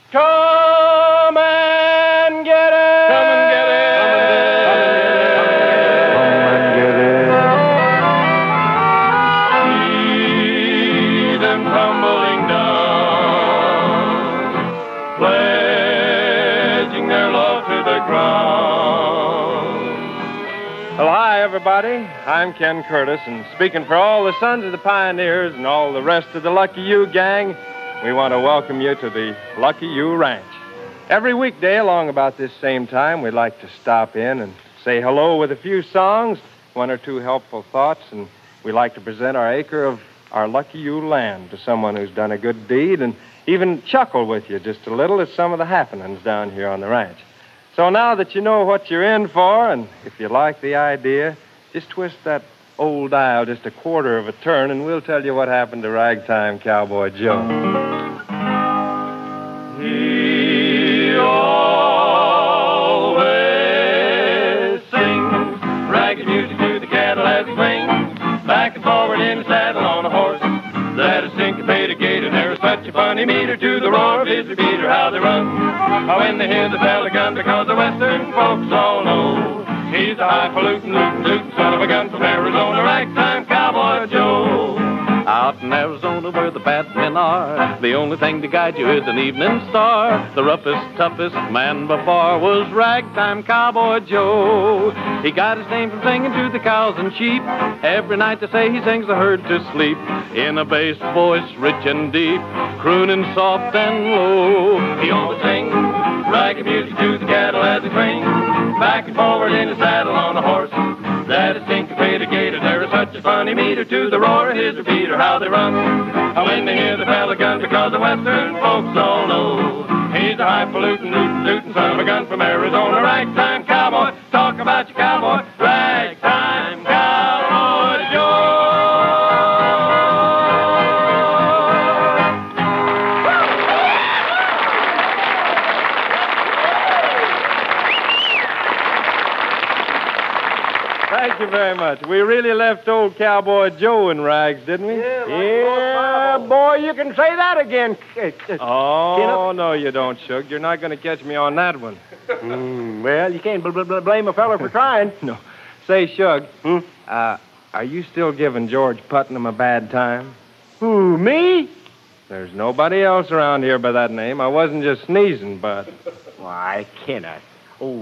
Come and get it! Come and get it! See them tumbling down, pledging their love to the ground. Well, hi, everybody. I'm Ken Curtis, and speaking for all the sons of the pioneers and all the rest of the Lucky You gang, we want to welcome you to the Lucky You Ranch. Every weekday along about this same time, we'd like to stop in and say hello with a few songs, one or two helpful thoughts, and we like to present our acre of our Lucky You land to someone who's done a good deed and even chuckle with you just a little at some of the happenings down here on the ranch. So now that you know what you're in for, and if you like the idea, just twist that old dial just a quarter of a turn, and we'll tell you what happened to Ragtime Cowboy Joe. He always sings ragged music to the cattle as he swings back and forward in the saddle on a horse that is syncopated gait, and there is such a funny meter to the roar of his repeater, how they run when they hear the bell of gun, because the western folks all know he's a highfalutin, lootin' son of a gun from Arizona, Ragtime Cowboy Joe. Out in Arizona where the bad men are, the only thing to guide you is an evening star. The roughest, toughest man before was Ragtime Cowboy Joe. He got his name from singing to the cows and sheep. Every night they say he sings the herd to sleep in a bass voice rich and deep, crooning soft and low. He always sings ragged music to the cattle as he swings back and forward in the saddle on a horse that is syncopated gait, and there is such a funny meter to the roar of his repeater, how they run when they hear the bell of gun, because the western folks all know he's a highfalutin, lootin' son of a gun from Arizona, Ragtime Cowboy. Talk about your cowboy, Ragtime Cowboy Joe. Thank you very much. We really left old Cowboy Joe in rags, didn't we? Yeah, boy, you can say that again. Oh, no, you don't, Shug. You're not going to catch me on that one. Well, you can't blame a fella for trying. No. Say, Shug, are you still giving George Putnam a bad time? Who, me? There's nobody else around here by that name. I wasn't just sneezing, but... Why, Kenneth. Old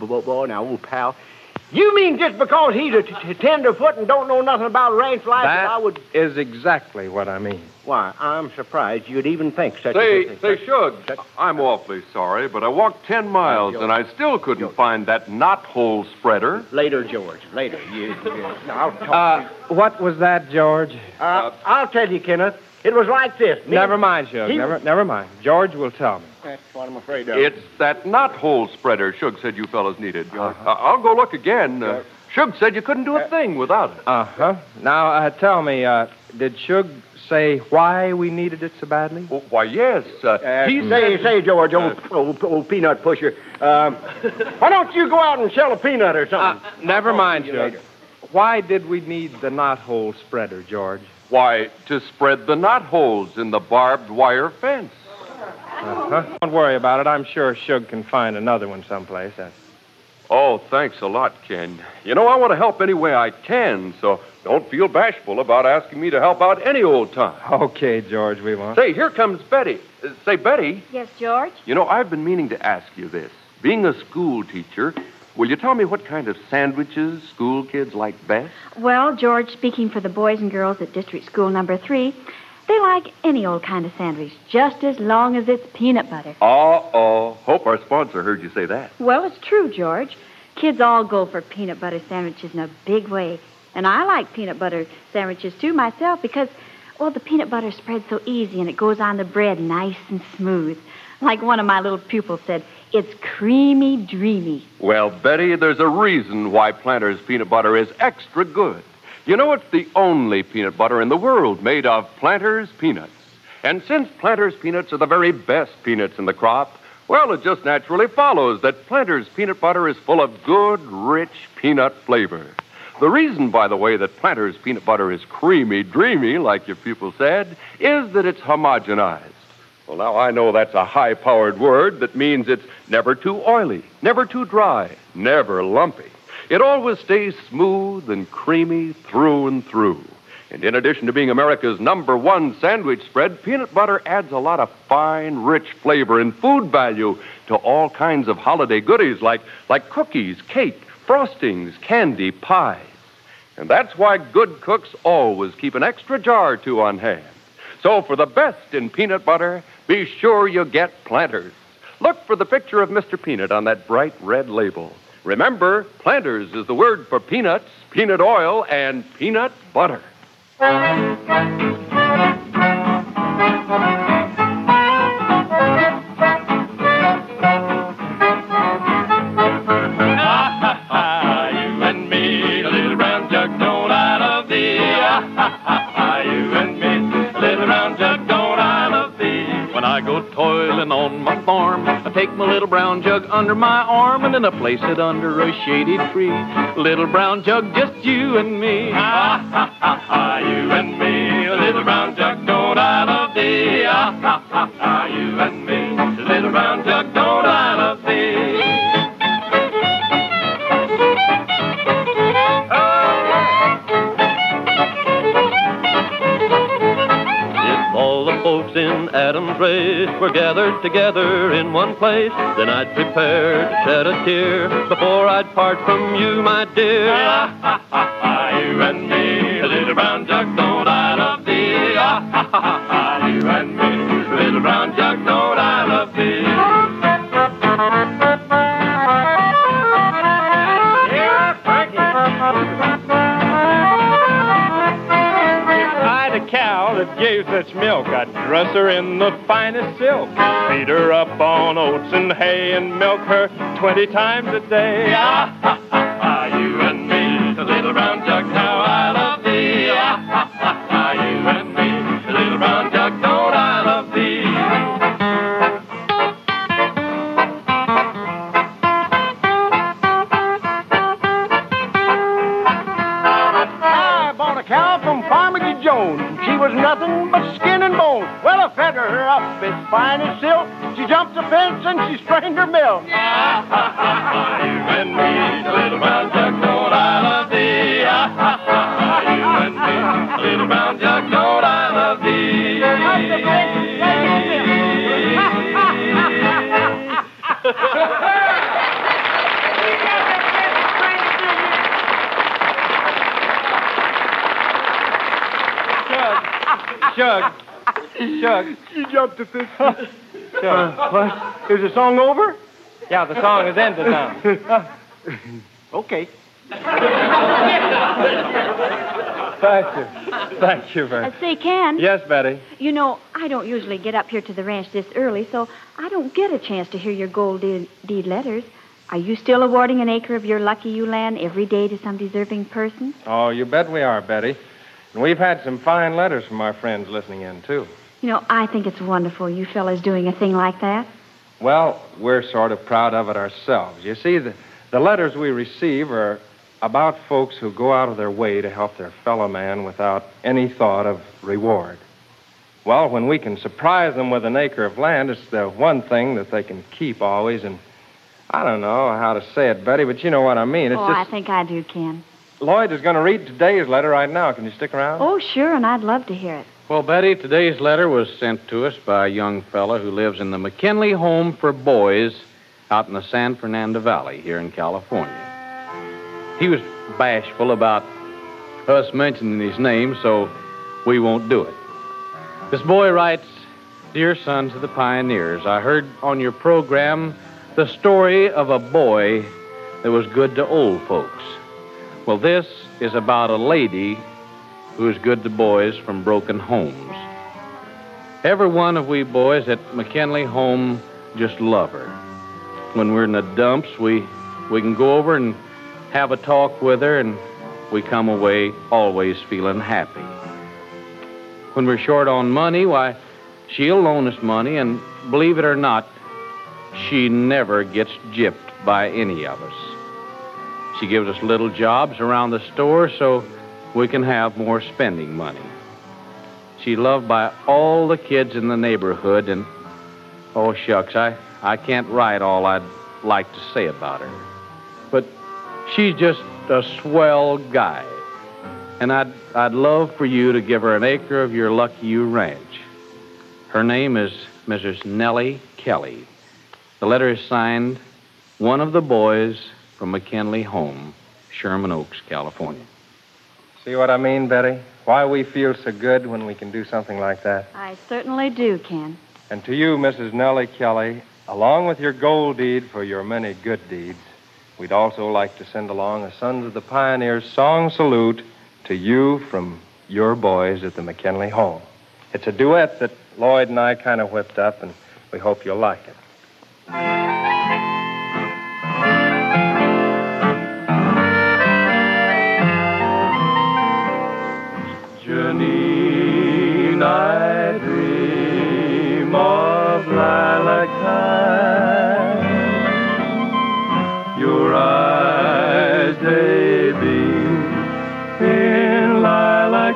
old pal. You mean just because he's a tenderfoot and don't know nothing about ranch life that I would... That is exactly what I mean. Why, I'm surprised you'd even think such Say, a thing. Shug, I'm awfully sorry, but I walked 10 miles and I still couldn't find that knothole spreader. Later, George, later. I'll talk to you. What was that, George? I'll tell you, Kenneth. It was like this. Never mind, Shug. Never mind. George will tell me. That's what I'm afraid of. It's that knothole spreader Shug said you fellas needed. I'll go look again. Shug said you couldn't do a thing without it. Uh-huh. Now, tell me, did Shug say why we needed it so badly? Oh, why, yes. Say, George, old peanut pusher, why don't you go out and sell a peanut or something? Never mind, Shug. Why did we need the knothole spreader, George? Why, to spread the knotholes in the barbed wire fence. Uh-huh. Don't worry about it. I'm sure Shug can find another one someplace. Oh, thanks a lot, Ken. You know, I want to help any way I can, so don't feel bashful about asking me to help out any old time. Okay, George, we won't. Say, here comes Betty. Say, Betty. Yes, George? You know, I've been meaning to ask you this. Being a school teacher, will you tell me what kind of sandwiches school kids like best? Well, George, speaking for the boys and girls at District School Number 3, they like any old kind of sandwich, just as long as it's peanut butter. Uh-oh. Hope our sponsor heard you say that. Well, it's true, George. Kids all go for peanut butter sandwiches in a big way. And I like peanut butter sandwiches, too, myself, because, well, the peanut butter spreads so easy and it goes on the bread nice and smooth. Like one of my little pupils said, it's creamy, dreamy. Well, Betty, there's a reason why Planters peanut butter is extra good. You know, it's the only peanut butter in the world made of Planters peanuts. And since Planters peanuts are the very best peanuts in the crop, well, it just naturally follows that Planters peanut butter is full of good, rich peanut flavor. The reason, by the way, that Planters peanut butter is creamy, dreamy, like your pupil said, is that it's homogenized. Well, now I know that's a high-powered word that means it's never too oily, never too dry, never lumpy. It always stays smooth and creamy through and through. And in addition to being America's #1 sandwich spread, peanut butter adds a lot of fine, rich flavor and food value to all kinds of holiday goodies like cookies, cake, frostings, candy, pies. And that's why good cooks always keep an extra jar or two on hand. So for the best in peanut butter, be sure you get Planters. Look for the picture of Mr. Peanut on that bright red label. Remember, Planters is the word for peanuts, peanut oil, and peanut butter. Toiling on my farm, I take my little brown jug under my arm and then I place it under a shady tree. Little brown jug, just you and me. Ha ha ha ha, you and me. Little brown jug, don't I love thee? Ha ha ha ha, you and me. Little brown jug, don't I love thee? All the folks in Adam's race were gathered together in one place. Then I'd prepare to shed a tear before I'd part from you, my dear. Ah, ha, ha, ha, you and me, little brown jug, don't I love thee? Ah, ha, ha, ha, you and me, little brown jug, don't I love thee? Cow that gave such milk, I'd dress her in the finest silk, feed her up on oats and hay, and milk her 20 times a day. Ah, ha, ha, ha, you and me, the little brown jug, how I love thee. Ah, ha, ha, ha, you and me, the little brown jug, don't I love thee? I bought a cow from Farmer Jones. She was nothing but skin and bone. Well, I fed her up as fine as silk. She jumped the fence and she strained her milk. You and me, the little brown jug, don't I love thee? You and me, the little brown jug, don't I love thee? Shug. She jumped the fence. Shug. What? Is the song over? Yeah, the song is ended now. Okay. Thank you very much. Say, Ken. Yes, Betty. You know, I don't usually get up here to the ranch this early, so I don't get a chance to hear your gold deed letters. Are you still awarding an acre of your Lucky You land every day to some deserving person? Oh, you bet we are, Betty. And we've had some fine letters from our friends listening in, too. You know, I think it's wonderful you fellas doing a thing like that. Well, we're sort of proud of it ourselves. You see, the letters we receive are about folks who go out of their way to help their fellow man without any thought of reward. Well, when we can surprise them with an acre of land, it's the one thing that they can keep always. And I don't know how to say it, Betty, but you know what I mean. It's I think I do, Ken. Lloyd is going to read today's letter right now. Can you stick around? Oh, sure, and I'd love to hear it. Well, Betty, today's letter was sent to us by a young fella who lives in the McKinley Home for Boys out in the San Fernando Valley here in California. He was bashful about us mentioning his name, so we won't do it. This boy writes, "Dear Sons of the Pioneers, I heard on your program the story of a boy that was good to old folks. Well, this is about a lady who is good to boys from broken homes. Every one of we boys at McKinley Home just love her. When we're in the dumps, we can go over and have a talk with her, and we come away always feeling happy. When we're short on money, why, she'll loan us money, and believe it or not, she never gets gypped by any of us. She gives us little jobs around the store so we can have more spending money. She's loved by all the kids in the neighborhood, and Oh, shucks, I can't write all I'd like to say about her. But she's just a swell guy. And I'd love for you to give her an acre of your Lucky You ranch. Her name is Mrs. Nellie Kelly. The letter is signed, one of the boys from McKinley Home, Sherman Oaks, California. See what I mean, Betty? Why we feel so good when we can do something like that. I certainly do, Ken. And to you, Mrs. Nellie Kelly, along with your gold deed for your many good deeds, we'd also like to send along a Sons of the Pioneers song salute to you from your boys at the McKinley Home. It's a duet that Lloyd and I kind of whipped up, and we hope you'll like it. Janine, I dream of lilac time. Your eyes, they beam in lilac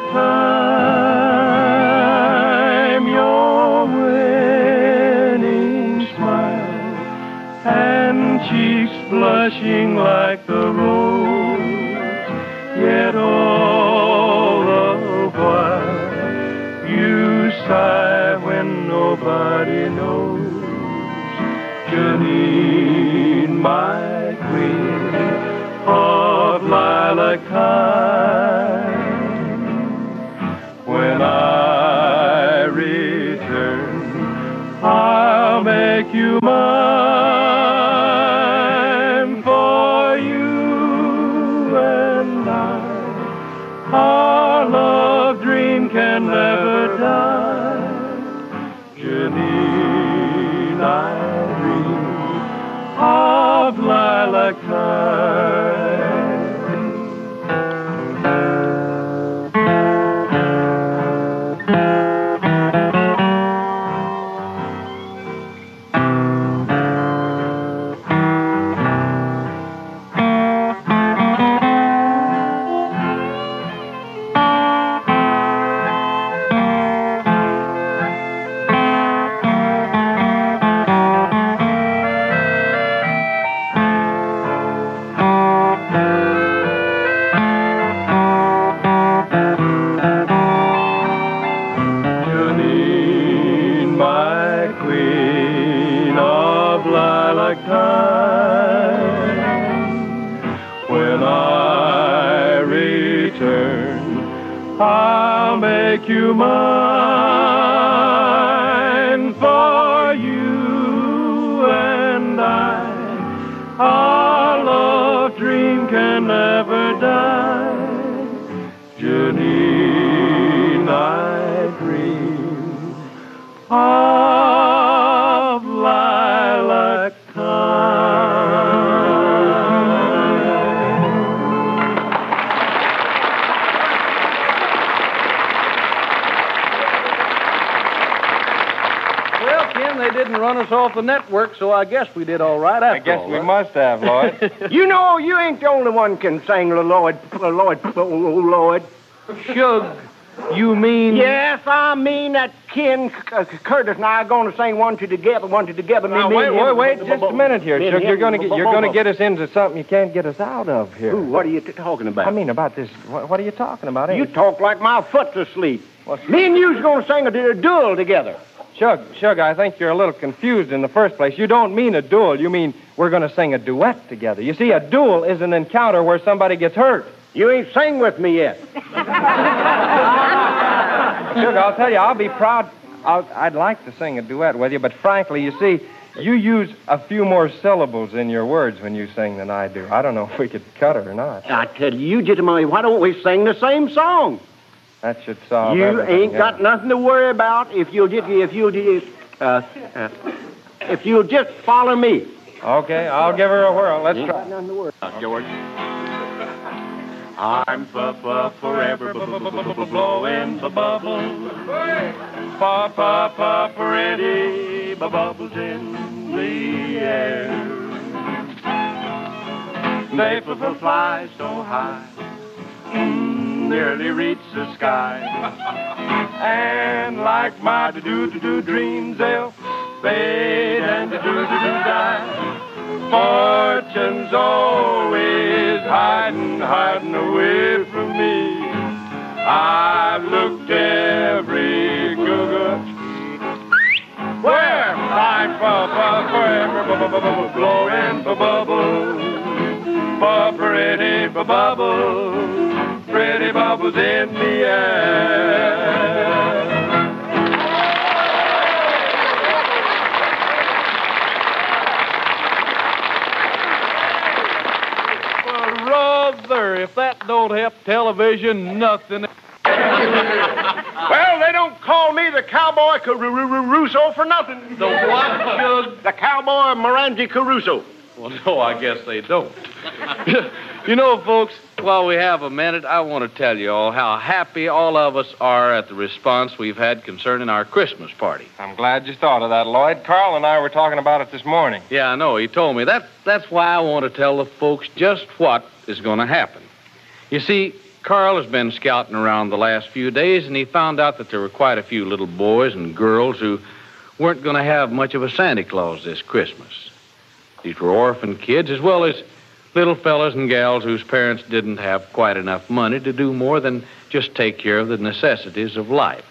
time. Your winning smile and cheeks blushing like the rose. Yet all the while you sigh when nobody knows. Janine, my queen of lilac time. When I return, I'll make you mine. For you and I, our love dream can never die. Janine, I dream of lilac time. When I return, I'll make you mine. For you and I, our love dream can never die. Janine, I dream of lilac time. Well, Ken, they didn't run us off the network, so I guess we did all right after I guess all, we huh? must have, Lloyd. You know, you ain't the only one can sing Lloyd. Shug, you mean... Yes, I mean that Ken Curtis and I are going to sing one, two together. Now, wait just a minute here, Chuck. You're going to get us into something you can't get us out of here. Ooh, what are you talking about? I mean, about this. What are you talking about? You talk like my foot's asleep. Me and you's going to sing a duel together. Shug, I think you're a little confused in the first place. You don't mean a duel. You mean we're going to sing a duet together. You see, a duel is an encounter where somebody gets hurt. You ain't sang with me yet. Shug, I'll tell you, I'll be proud. I'd like to sing a duet with you, but frankly, you see, you use a few more syllables in your words when you sing than I do. I don't know if we could cut it or not. I tell you, gentlemen, why don't we sing the same song? That should solve You everything. ain't got nothing to worry about if you'll just follow me. Okay, I'll give her a whirl. Let's Ain't try. got nothing to worry about. George. I'm forever blowing the bubbles. Pretty bubbles in the air. They fly so high, nearly reach the sky. And like my do dreams, they'll fade die. Fortune's always hiding away from me. I've looked every good. Where? Like forever blowing for bubbles, for pretty bubbles in the air. Brother, if that don't help television, nothing. Well, they don't call me the cowboy Caruso for nothing. The what, Jug? The cowboy Morangi Caruso. Well, no, I guess they don't. You know, folks, while we have a minute, I want to tell you all how happy all of us are at the response we've had concerning our Christmas party. I'm glad you thought of that, Lloyd. Carl and I were talking about it this morning. Yeah, I know. He told me. That's why I want to tell the folks just what is going to happen. You see, Carl has been scouting around the last few days, and he found out that there were quite a few little boys and girls who weren't going to have much of a Santa Claus this Christmas. These were orphan kids, as well as little fellas and gals whose parents didn't have quite enough money to do more than just take care of the necessities of life.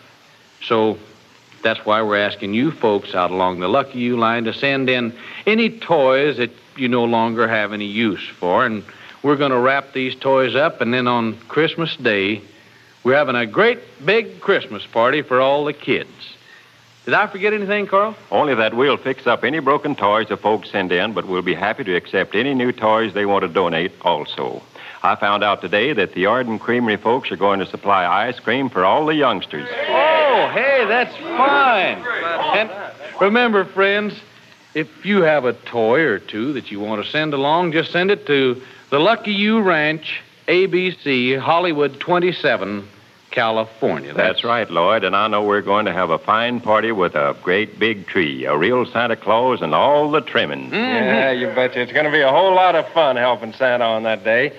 So that's why we're asking you folks out along the Lucky You line to send in any toys that you no longer have any use for, and we're going to wrap these toys up, and then on Christmas Day, we're having a great big Christmas party for all the kids. Did I forget anything, Carl? Only that we'll fix up any broken toys the folks send in, but we'll be happy to accept any new toys they want to donate also. I found out today that the Arden Creamery folks are going to supply ice cream for all the youngsters. Oh, hey, that's fine. And remember, friends, if you have a toy or two that you want to send along, just send it to the Lucky You Ranch, ABC, Hollywood 27, California. That's right, Lloyd, and I know we're going to have a fine party with a great big tree, a real Santa Claus, and all the trimming. Yeah, you betcha. It's going to be a whole lot of fun helping Santa on that day.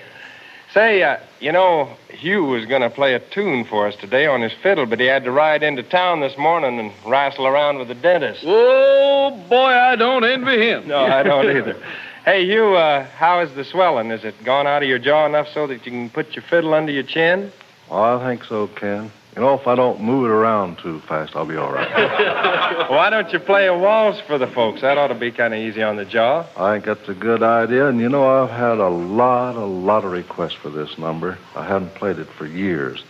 Say, Hugh was going to play a tune for us today on his fiddle, but he had to ride into town this morning and wrestle around with the dentist. Oh, boy, I don't envy him. No, I don't either. Hey, Hugh, how is the swelling? Has it gone out of your jaw enough so that you can put your fiddle under your chin? Well, I think so, Ken. You know, if I don't move it around too fast, I'll be all right. Why don't you play a waltz for the folks? That ought to be kind of easy on the jaw. I think that's a good idea. And, you know, I've had a lot of requests for this number. I haven't played it for years.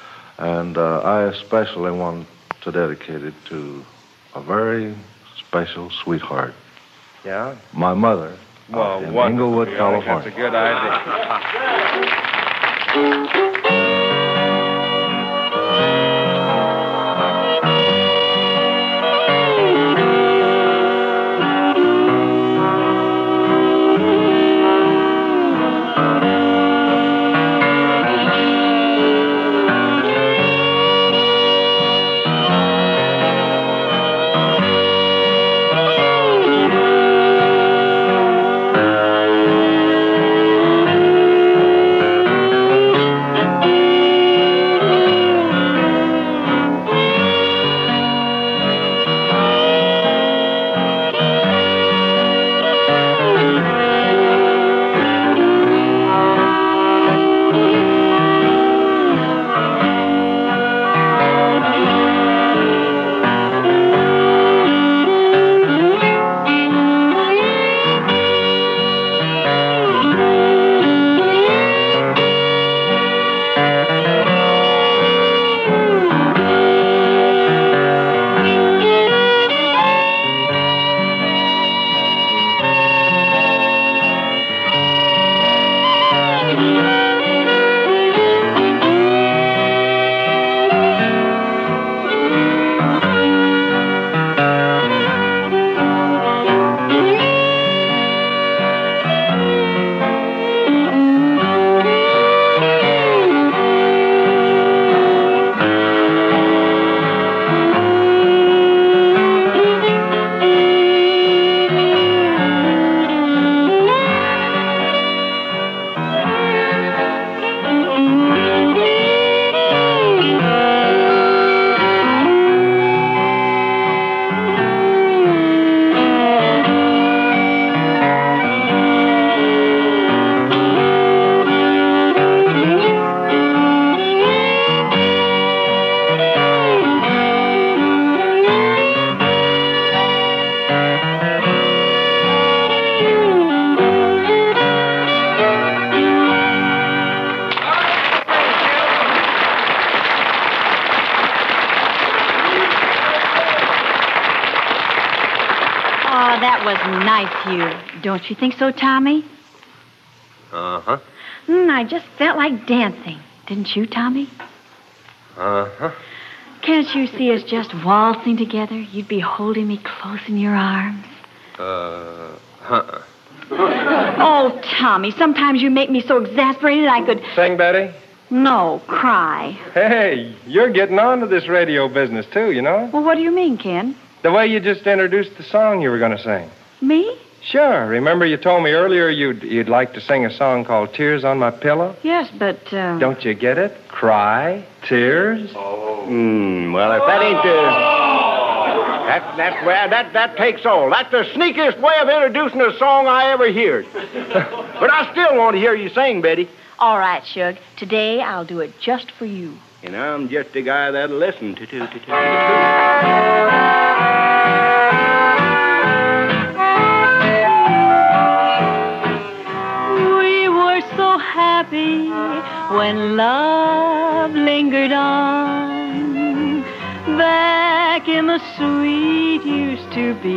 And I especially want to dedicate it to a very special sweetheart. Yeah? My mother in Inglewood, California. That's a good idea. Oh, that was nice, Hugh. Don't you think so, Tommy? Uh-huh. I just felt like dancing. Didn't you, Tommy? Uh-huh. Can't you see us just waltzing together? You'd be holding me close in your arms. Uh-uh. Oh, Tommy, sometimes you make me so exasperated I could... Sing, Betty? No, cry. Hey, you're getting on to this radio business, too, you know? Well, what do you mean, Ken? The way you just introduced the song you were going to sing. Me? Sure. Remember you told me earlier you'd like to sing a song called Tears on My Pillow? Yes, but, Don't you get it? Cry, tears. Well, if that ain't that takes all. That's the sneakiest way of introducing a song I ever heard. But I still want to hear you sing, Betty. All right, Shug. Today I'll do it just for you. And I'm just the guy that'll listen to. We were so happy when love lingered on, back in the sweet used to be.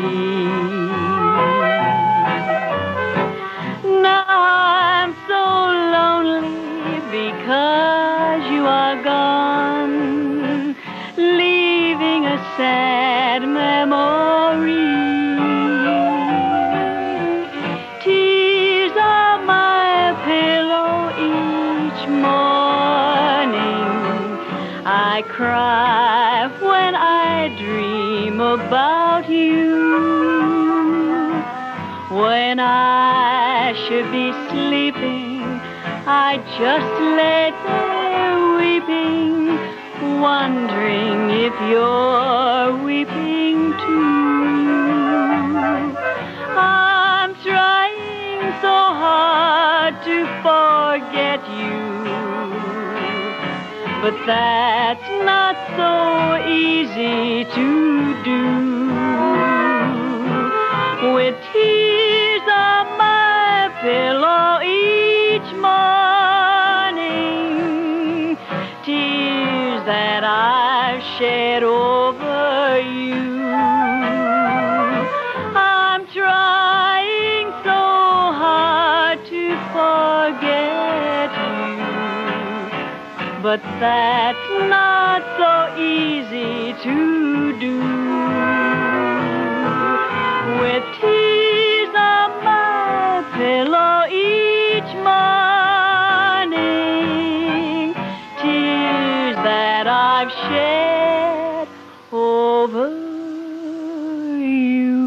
Now I'm so lonely because you are gone, leaving a sad memory. Tears are my pillow each morning. I cry when I dream about you. When I should be sleeping, I just lay there weeping, wondering if you're weeping too. I'm trying so hard to forget you, but that's not so easy to do. With tears on my pillow each morning, tears that I've shed over you. I'm trying so hard to forget you, but that's not so easy to do. With tears on my pillow each morning, tears that I've shed over you.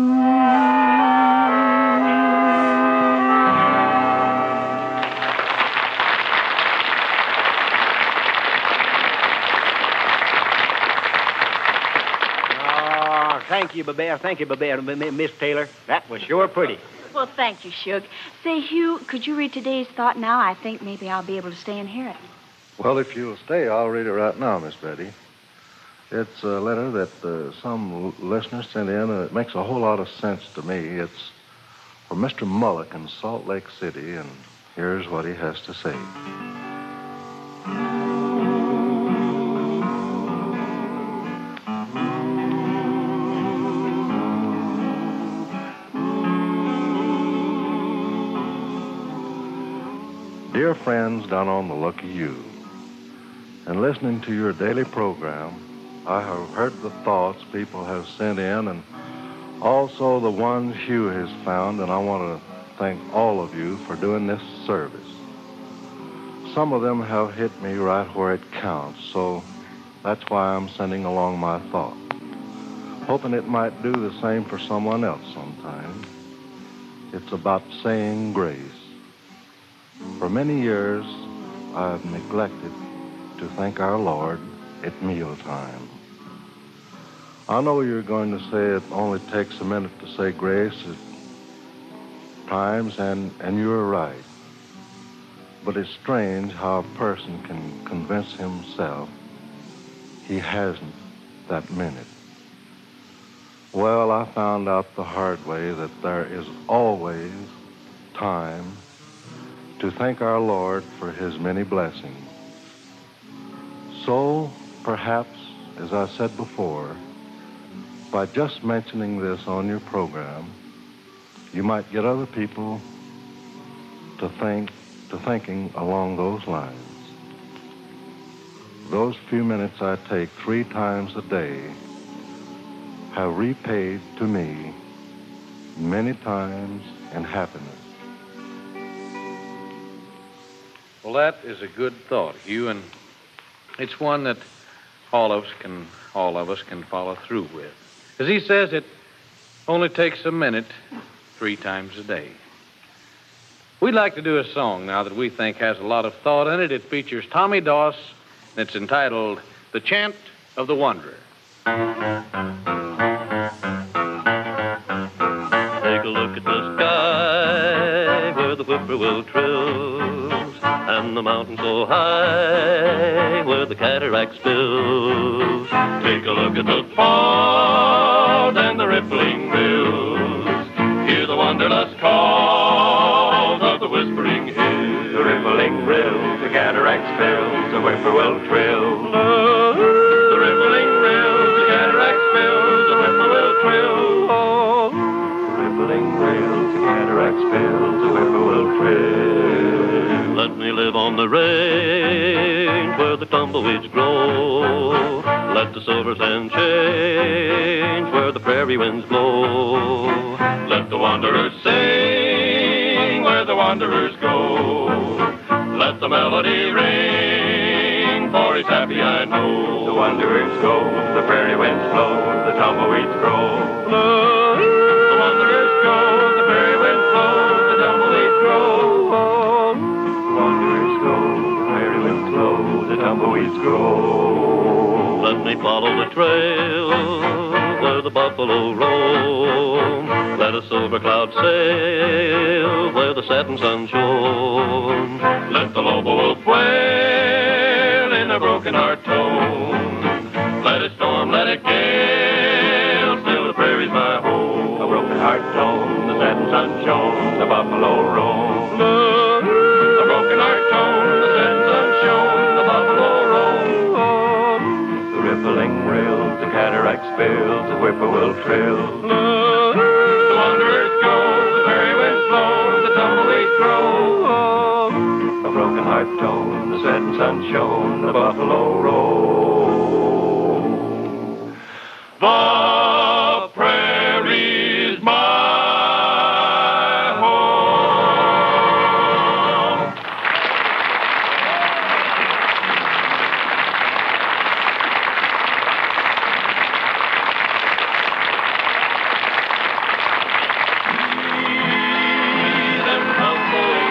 Thank you, Babette, Miss Taylor. That was sure pretty. Well, thank you, Shug. Say, Hugh, could you read today's thought now? I think maybe I'll be able to stay and hear it. Well, if you'll stay, I'll read it right now, Miss Betty. It's a letter that some listener sent in, and it makes a whole lot of sense to me. It's from Mr. Mullock in Salt Lake City, and here's what he has to say. Dear friends down on the Lucky U, in listening to your daily program, I have heard the thoughts people have sent in and also the ones Hugh has found, and I want to thank all of you for doing this service. Some of them have hit me right where it counts, so that's why I'm sending along my thought, hoping it might do the same for someone else sometime. It's about saying grace. For many years, I've neglected to thank our Lord at mealtime. I know you're going to say it only takes a minute to say grace at times, and you're right. But it's strange how a person can convince himself he hasn't that minute. Well, I found out the hard way that there is always time to thank our Lord for his many blessings. So, perhaps, as I said before by just mentioning this on your program, you might get other people to thinking along those lines. Those few minutes I take 3 times a day have repaid to me many times in happiness. Well, that is a good thought, Hugh, and it's one that all of us can follow through with. As he says, it only takes a minute 3 times a day. We'd like to do a song now that we think has a lot of thought in it. It features Tommy Doss, and it's entitled The Chant of the Wanderer. Take a look at the sky where the whippoorwill trills, and the mountain so high where the cataract spills. Take a look at the pond and the rippling rills. Hear the wanderlust calls of the whispering hills. The rippling rills, the cataract spills, the whippoorwill trills. The rippling rills, the cataract spills, the whippoorwill trills. The rippling rills, the cataract spills, the whippoorwill trills. Let me live on the range where the tumbleweeds grow. Let the silver sand change where the prairie winds blow. Let the wanderers sing where the wanderers go. Let the melody ring, for it's happy I know. The wanderers go, the prairie winds blow, the tumbleweeds grow. The wanderers go, the prairie winds blow, the tumbleweeds grow. The wanderers go, the prairie winds blow, the tumbleweeds grow. Let me follow the trail where the buffalo roam. Let a silver cloud sail where the setting sun shone. Let the lobo wolf wail in a broken heart tone. Let it storm, let it gale, still the prairie's my home. A broken heart tone, the setting sun shone, the buffalo roam. A broken heart tone, the setting sun shone, the buffalo roam. The rippling rills, the cataract spills, the whippoorwill trills. The wanderers go, the prairie winds blow, the tumbleweeds grow. A broken heart tone, the setting sun shone, the buffalo roam. The prairie's my home. See them tumbling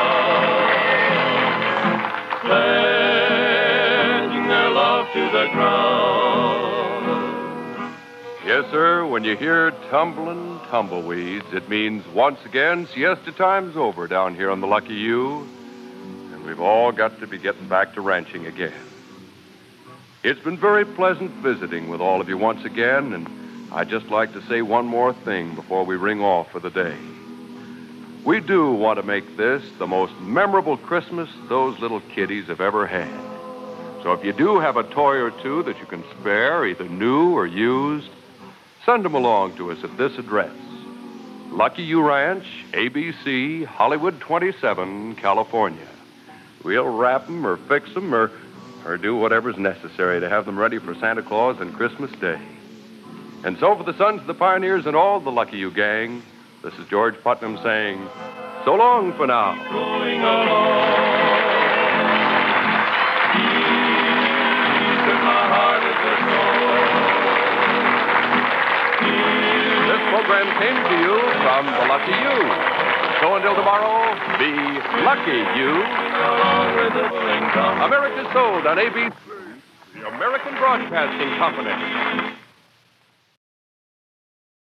down, pledging their love to the ground. Yes, sir, when you hear tumblin' tumbleweeds, it means once again siesta time's over down here on the Lucky U, and we've all got to be getting back to ranching again. It's been very pleasant visiting with all of you once again, and I'd just like to say one more thing before we ring off for the day. We do want to make this the most memorable Christmas those little kiddies have ever had. So if you do have a toy or two that you can spare, either new or used, send them along to us at this address. Lucky U Ranch, ABC, Hollywood 27, California. We'll wrap them or fix them or do whatever's necessary to have them ready for Santa Claus on Christmas Day. And so for the Sons of the Pioneers and all the Lucky U gang, this is George Putnam saying, so long for now. Going along, deep in my heart is a song. This program came to you from the Lucky U. So until tomorrow, be lucky, you. Along with the swing drum. America's sold on ABC, the American Broadcasting Company.